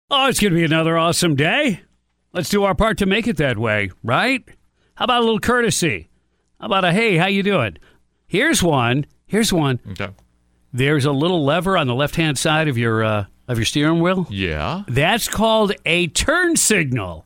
Oh, it's going to be another awesome day. Let's do our part to make it that way, right? How about a little courtesy? How about a, hey, how you doing? Here's one. Okay. There's a little lever on the left-hand side of your steering wheel. Yeah. That's called a turn signal.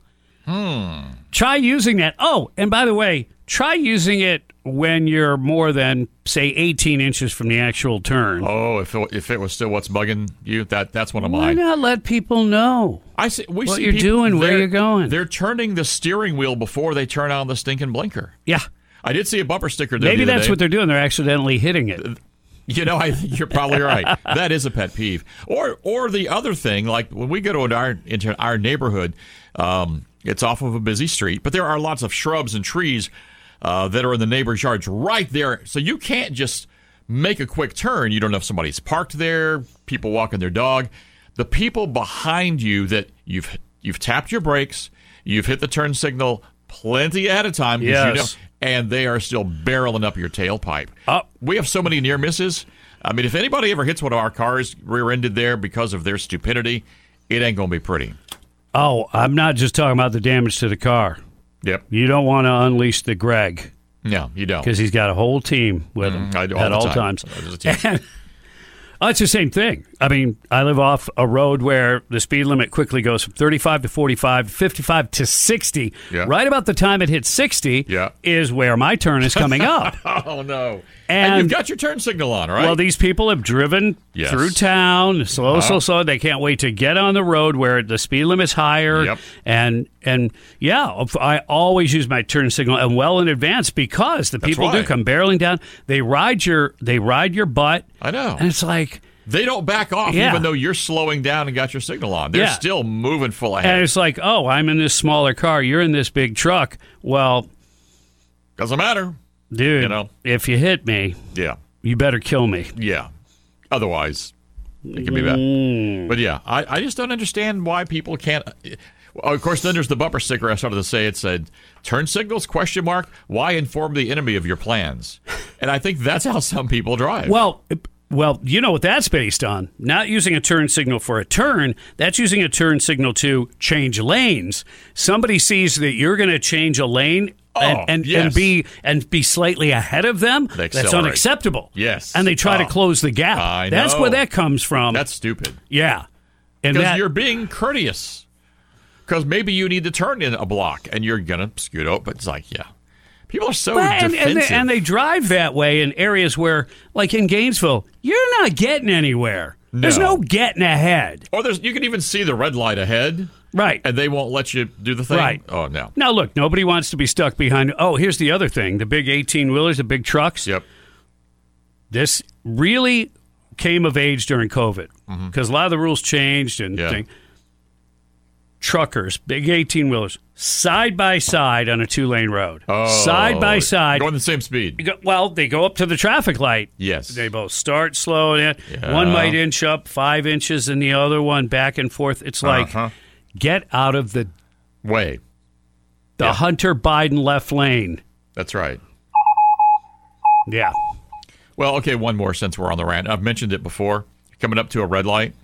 Try using that. Oh, and by the way, try using it when you're more than, say, 18 inches from the actual turn. Oh, if it was still what's bugging you, that's one of mine. Why not let people know what you're doing, where you're going? They're turning the steering wheel before they turn on the stinking blinker. Yeah. I did see a bumper sticker there. Maybe that's what they're doing. They're accidentally hitting it. You know, you're probably right. That is a pet peeve. Or the other thing, like when we go into our neighborhood, it's off of a busy street, but there are lots of shrubs and trees that are in the neighbor's yards right there. So you can't just make a quick turn. You don't know if somebody's parked there, people walking their dog. The people behind you that you've tapped your brakes, you've hit the turn signal plenty ahead of time. Yes. You know, and they are still barreling up your tailpipe. We have so many near misses. I mean, if anybody ever hits one of our cars rear-ended there because of their stupidity, it ain't going to be pretty. Oh, I'm not just talking about the damage to the car. Yep. You don't want to unleash the Greg. No, you don't. Because he's got a whole team with him at all times. And, it's the same thing. I mean, I live off a road where the speed limit quickly goes from 35 to 45, 55 to 60. Yeah. Right about the time it hits 60 is where my turn is coming up. Oh, no. And you've got your turn signal on, right? Well, these people have driven through town, slow. They can't wait to get on the road where the speed limit's higher. Yep. And I always use my turn signal and well in advance because the people do come barreling down. They ride your butt. I know. And it's like they don't back off even though you're slowing down and got your signal on. They're still moving full ahead. And it's like, oh, I'm in this smaller car. You're in this big truck. Well, doesn't matter. Dude, you know, if you hit me, you better kill me. Yeah. Otherwise, it can be bad. But yeah, I just don't understand why people can't. Of course, then there's the bumper sticker I started to say. It said, turn signals, ? Why inform the enemy of your plans? And I think that's how some people drive. Well, you know what that's based on. Not using a turn signal for a turn. That's using a turn signal to change lanes. Somebody sees that you're going to change a lane and be slightly ahead of them. That's unacceptable. Yes. And they try to close the gap. I know. That's where that comes from. That's stupid. Yeah. Because you're being courteous. Because maybe you need to turn in a block and you're going to scoot out. But it's like, people are so defensive. And they drive that way in areas where, like in Gainesville, you're not getting anywhere. No. There's no getting ahead. Or you can even see the red light ahead. Right. And they won't let you do the thing. Right. Oh, no. Now, look, nobody wants to be stuck behind. Oh, here's the other thing. The big 18-wheelers, the big trucks. Yep. This really came of age during COVID because a lot of the rules changed and things. Truckers, big 18-wheelers, side by side on a 2-lane road. Oh, side by side. Going the same speed. Well, they go up to the traffic light. Yes. They both start slow. One might inch up 5 inches and the other one back and forth. It's like, get out of the way. The Hunter Biden left lane. That's right. Yeah. Well, okay, one more since we're on the rant. I've mentioned it before. Coming up to a red light.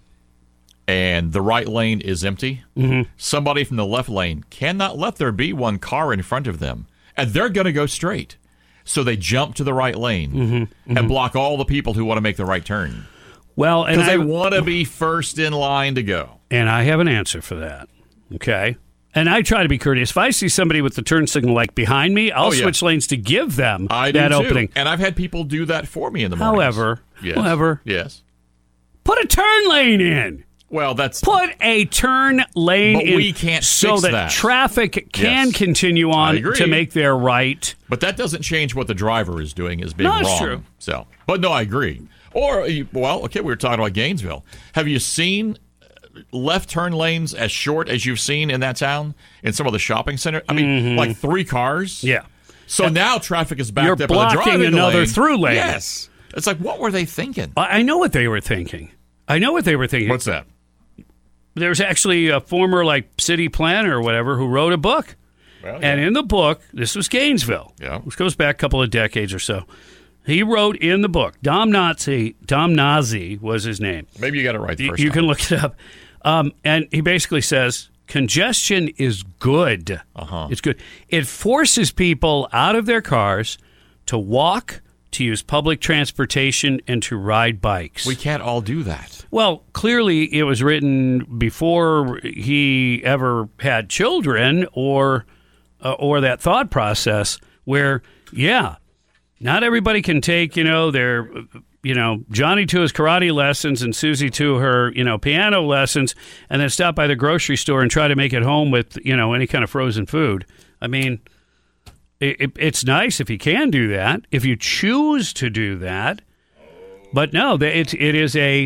And the right lane is empty, somebody from the left lane cannot let there be one car in front of them. And they're going to go straight. So they jump to the right lane and block all the people who want to make the right turn. Well, because they want to be first in line to go. And I have an answer for that. Okay. And I try to be courteous. If I see somebody with the turn signal like behind me, I'll switch lanes to give them that opening. And I've had people do that for me in the morning. However, put a turn lane in. Well, put a turn lane in, we can't so that traffic can continue on to make their right. But that doesn't change what the driver is doing as being wrong. That's true. So, but no, I agree. Or, well, okay, we were talking about Gainesville. Have you seen left turn lanes as short as you've seen in that town in some of the shopping centers? I mean, like 3 cars. Yeah. So now traffic is backed up in the You're driving blocking another lane. through lane. Yes. It's like, what were they thinking? I know what they were thinking. What's that? There's actually a former city planner or whatever who wrote a book. Well, and in the book, this was Gainesville. Yeah. This goes back a couple of decades or so. He wrote in the book, Dom Nazi was his name. Maybe you got it right the first You time. can look it up. And he basically says congestion is good. It's good. It forces people out of their cars to walk, to use public transportation, and to ride bikes. We can't all do that. Well, clearly it was written before he ever had children or that thought process where, not everybody can take, their, Johnny to his karate lessons and Susie to her, piano lessons and then stop by the grocery store and try to make it home with, any kind of frozen food. I mean, it's nice if you can do that, if you choose to do that. But no, this is the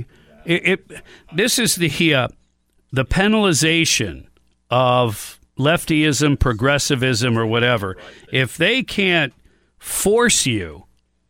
penalization of leftyism, progressivism, or whatever. If they can't force you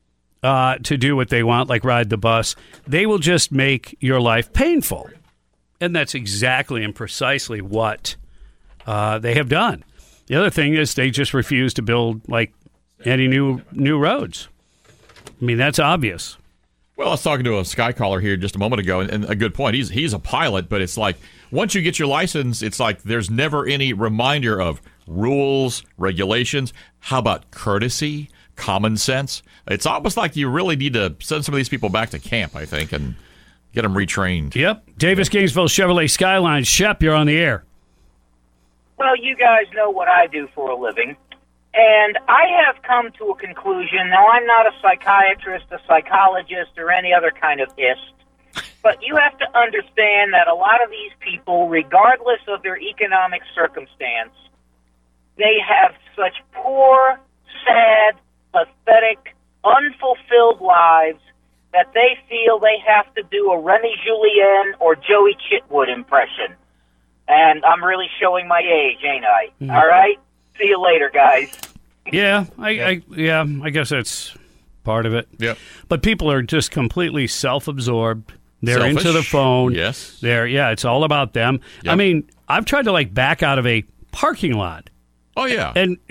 to do what they want, like ride the bus, they will just make your life painful. And that's exactly and precisely what they have done. The other thing is they just refuse to build like any new roads. I mean, that's obvious. Well, I was talking to a sky caller here just a moment ago, and a good point. He's a pilot, but it's like once you get your license, it's like there's never any reminder of rules, regulations. How about courtesy, common sense? It's almost like you really need to send some of these people back to camp, I think, and get them retrained. Yep. Davis Kingsville Chevrolet Skyline. Shep, you're on the air. Well, you guys know what I do for a living, and I have come to a conclusion. Now, I'm not a psychiatrist, a psychologist, or any other kind of ist, but you have to understand that a lot of these people, regardless of their economic circumstance, they have such poor, sad, pathetic, unfulfilled lives that they feel they have to do a Remy Julien or Joey Chitwood impression. And I'm really showing my age, ain't I? Mm. All right? See you later, guys. Yeah, I guess that's part of it. Yeah. But people are just completely self-absorbed. They're Selfish. Into the phone. Yes. It's all about them. Yep. I mean, I've tried to back out of a parking lot. Oh yeah.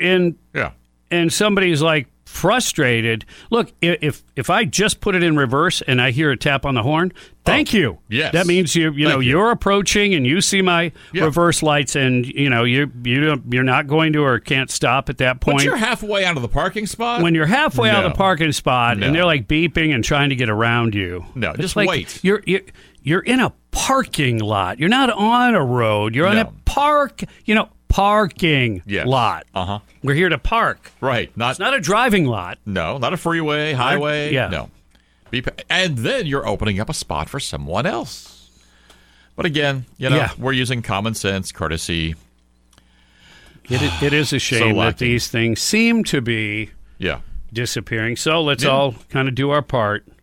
And somebody's frustrated. Look, if I just put it in reverse and I hear a tap on the horn, thank you. Yes. That means you're approaching and you see my reverse lights and you're not going to or can't stop at that point. But you're halfway out of the parking spot. When you're halfway out of the parking spot and they're beeping and trying to get around you. No, just wait. You're in a parking lot. You're not on a road. You're on a parking lot. Uh-huh. We're here to park. Right. It's not a driving lot. No, not a freeway, highway. Yeah. No. And then you're opening up a spot for someone else. But again, we're using common sense, courtesy. It is a shame that these things seem to be disappearing. So let's all kind of do our part.